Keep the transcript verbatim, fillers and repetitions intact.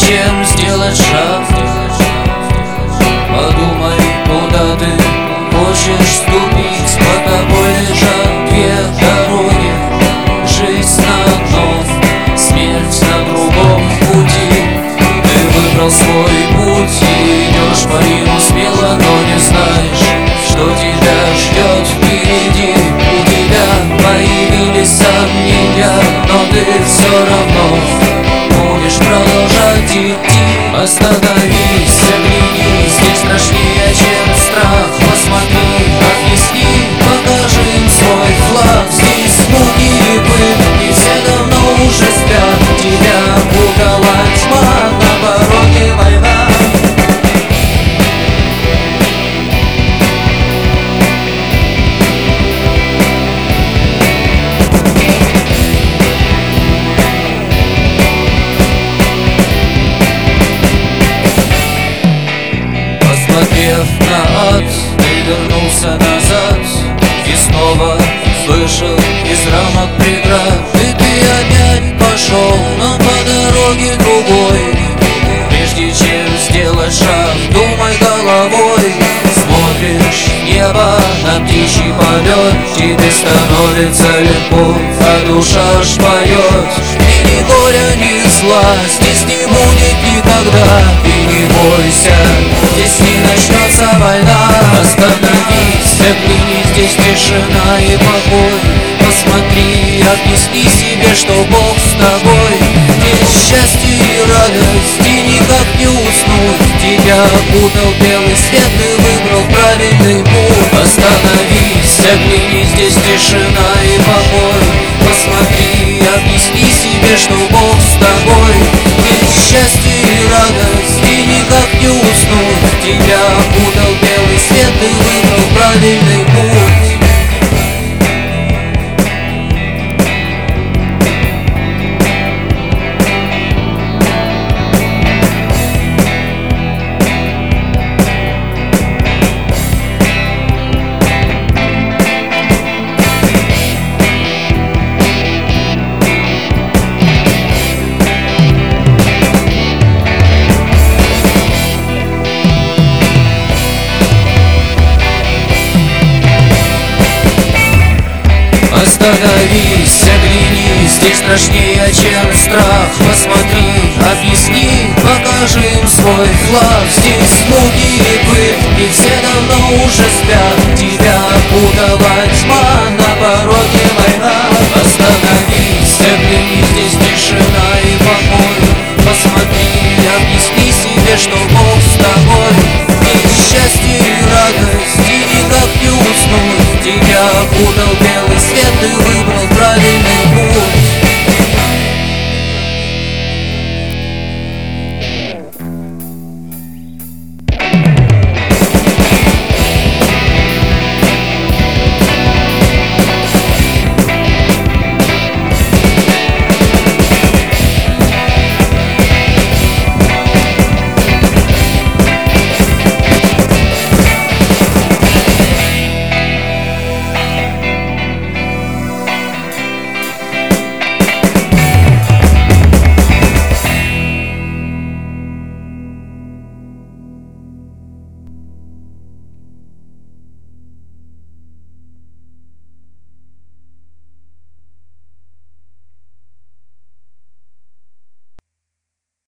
чем сделать шаг. Подумай, куда ты хочешь ступить. Под тобой лежат две дороги: жизнь на одном, смерть на другом пути. Ты выбрал свой путь и идешь по нему смело, но не знаешь, что тебя ждет впереди. У тебя появились сомнения, но ты все равно будешь продолжать идти. Остановись, оглянись, здесь страшнее, чем страх. Посмотри, объясни, покажи им свой флаг. Здесь муки и пыль, и все давно уже спят. Тебя пугала тьма, на пороге война. Посмотрев на ад, ты вернулся назад и снова вышел из рамок преград. И ты опять пошел, но по дороге другой. Прежде чем сделать шаг, думай головой. Смотришь в небо на птичий полет, тебе становится легко, а душа ж поет. И ни горя, ни зла здесь не будет никогда. И не бойся, здесь не начнется война. Остановись, оглянись, здесь тишина и покой. Посмотри, объясни себе, что Бог с тобой. Здесь счастье и радость, и никак не уснуть. Тебя окутал белый свет, ты выбрал правильный путь. Остановись, оглянись, здесь тишина и покой. Посмотри, объясни себе, что Бог с тобой. Здесь счастье и радость, и никак не уснуть. Тебя окутал белый свет, ты выбрал правильный путь. Остановись, оглянись, здесь страшнее, чем страх. Посмотри, объясни, покажи им свой флаг. Здесь муки и пыль, и все давно уже спят. Тебя окутала тьма, на пороге война. Остановись.